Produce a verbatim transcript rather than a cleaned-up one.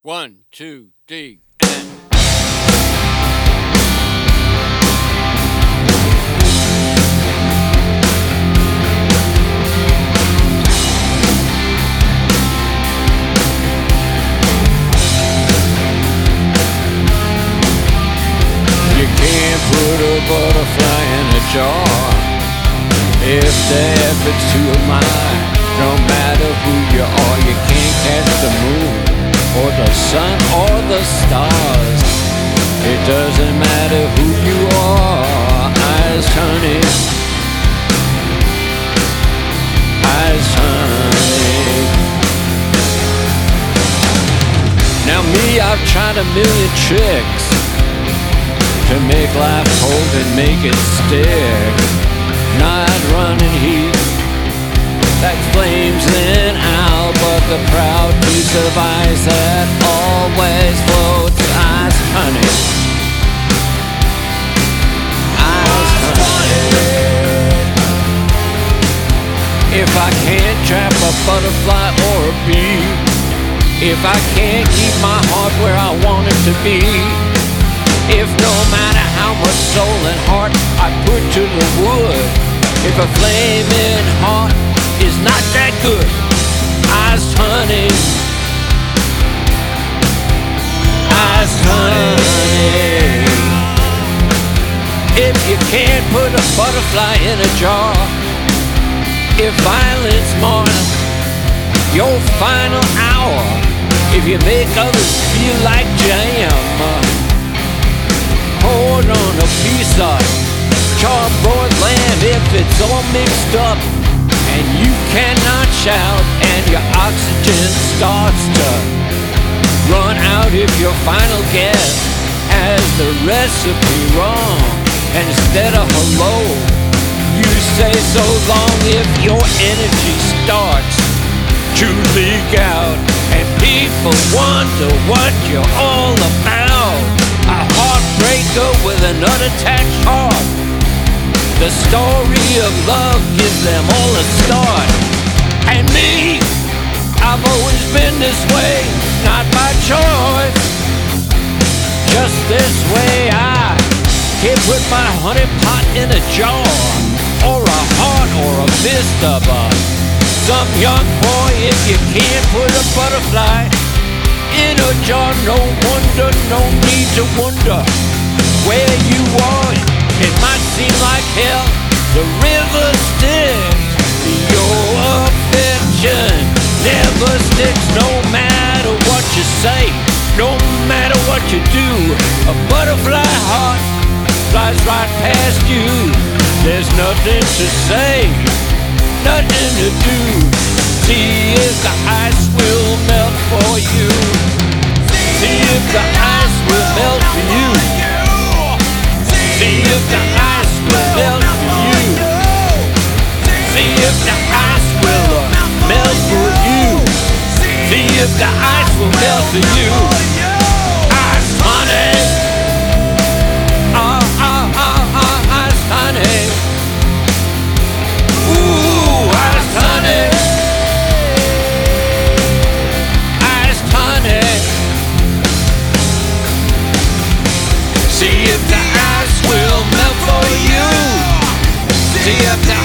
One, two, three, and... You can't put a butterfly in a jar if the effort's too mine. No matter who you are, you can't catch the moon or the sun or the stars. It doesn't matter who you are. Eyes turning, eyes turning. Now me, I've tried a million tricks to make life hold and make it stick. Not running heat like flames in out, but the proud piece of ice that always floats. Ice honey, ice honey. If I can't trap a butterfly or a bee, if I can't keep my heart where I want it to be, if no matter how much soul and heart I put to the wood, if a flaming heart is not that good, iced honey, iced honey. If you can't put a butterfly in a jar, if violence marks your final hour, if you make others feel like jam poured on a piece of charbroiled lamb, if it's all mixed up and you cannot shout and your oxygen starts to run out, if your final guess has the recipe wrong and instead of hello you say so long, if your energy starts to leak out and people wonder what you're all about, a heartbreaker with an unattached heart, the story of love gives them all a start. And me, I've always been this way, not by choice, just this way. I can't put my honey pot in a jar, or a heart, or a fist of a some young boy. If you can't put a butterfly in a jar, no wonder, no need to wonder where you are. It might seem like hell, the river sticks, your affection never sticks. No matter what you say, no matter what you do, a butterfly heart flies right past you. There's nothing to say, nothing to do. See if the ice will melt for you. See if the ice will melt for you. See if the ice will melt for you. See if the ice will uh, melt for you. See if the ice will melt for you. Ice honey, ah ah ah ah, ice honey. Ooh, ice honey, ice honey. See if the ice will melt for you. See if the